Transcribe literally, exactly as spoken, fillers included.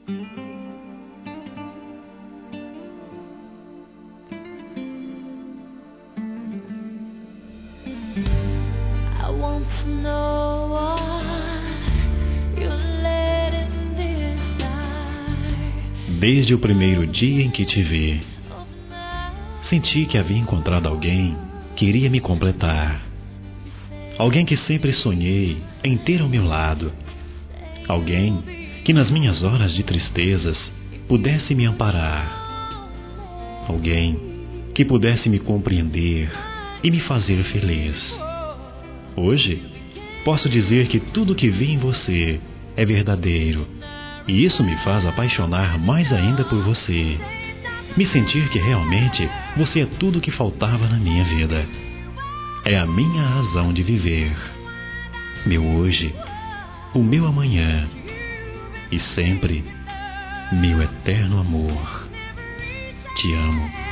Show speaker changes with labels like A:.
A: I want to know what you're letting decide.
B: Desde o primeiro dia em que te vi, senti que havia encontrado alguém que iria me completar. Alguém que sempre sonhei em ter ao meu lado. Alguém que nas minhas horas de tristezas pudesse me amparar. Alguém que pudesse me compreender e me fazer feliz. Hoje, posso dizer que tudo que vi em você é verdadeiro, e isso me faz apaixonar mais ainda por você. Me sentir que realmente você é tudo o que faltava na minha vida. É a minha razão de viver. Meu hoje, o meu amanhã e sempre meu eterno amor. Te amo.